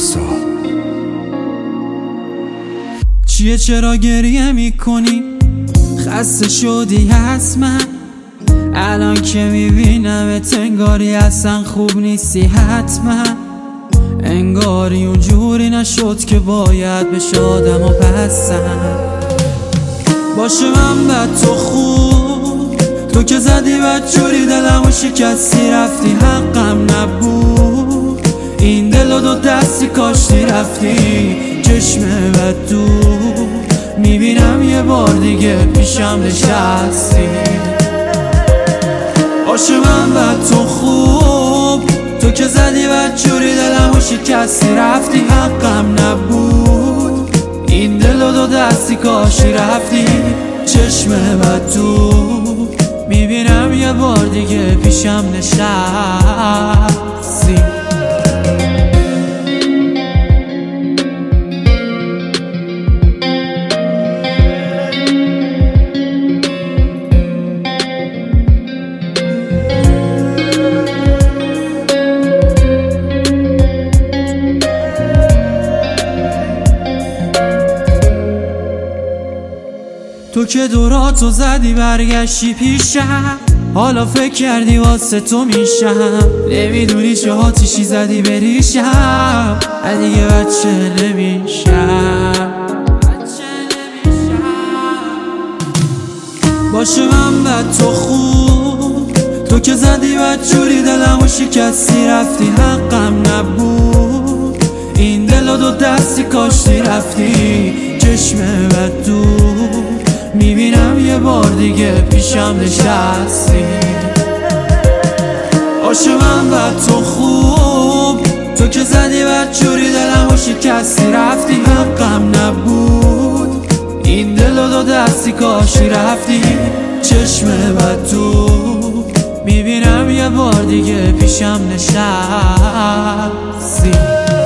پارسا. چیه چرا گریه میکنی؟ خسته شدی حتما الان که میبینمت انگاری اصلا خوب نیستی حتما انگاری اونجوری نشد که باید بشه آدم و پسن باشه من بد تو خوب تو که زدی بدجوری دلم و شکستی رفتی حقم نبود این دل و دو دستی کاشتی رفتی چشم بد دور میبینم یه بار دیگه پیشم نشستی باشه من بد تو خوب تو که زدی بدجوری دلم و شکستی رفتی حقم نبود این دل و دو دستی کاشتی رفتی چشم بد دور میبینم یه بار دیگه پیشم نشستی تو که دوراتو زدی برگشتی پیشم حالا فکر کردی واسه تو میشم نمیدونی چه آتیشی زدی بریشم دیگه بچه نمیشم باشه من بد تو خوب تو که زدی بدجوری دلم و شکستی رفتی حقم نبود این دل و دو دستی کاشتی رفتی چشم بد دور میبینم یه بار دیگه پیشم نشستی باشه من بد تو خوب تو که زدی بدجوری دلم و شکستی رفتی حقم نبود این دل و دو دستی کاشتی رفتی چشم بد دور میبینم یه بار دیگه پیشم نشستی